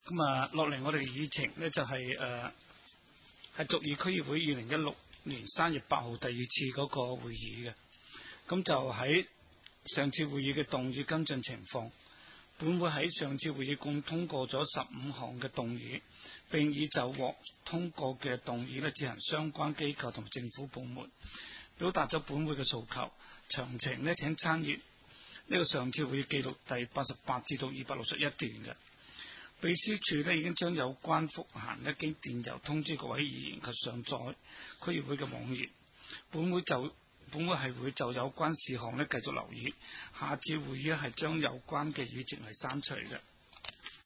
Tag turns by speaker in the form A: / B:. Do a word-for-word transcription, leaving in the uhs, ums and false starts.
A: 咁啊，落嚟我哋嘅議程呢，就係誒係族議區議會二零一六年三月八號第二次嗰個會議嘅。咁就喺上次會議嘅動議跟進情況，本會喺上次會議共通過咗十五項嘅動議，並已就獲通過嘅動議呢，進行相關機構同政府部門表達咗本會嘅訴求。詳情呢，請參閱呢個上次會議記錄第八十八至到二百六十一段嘅。秘書處呢已經將有關覆函呢經電郵通知各位議員及上載區議會嘅網頁。本會就本會係會就有關事項呢繼續留意，下次會議係將有關嘅議程係刪除嘅。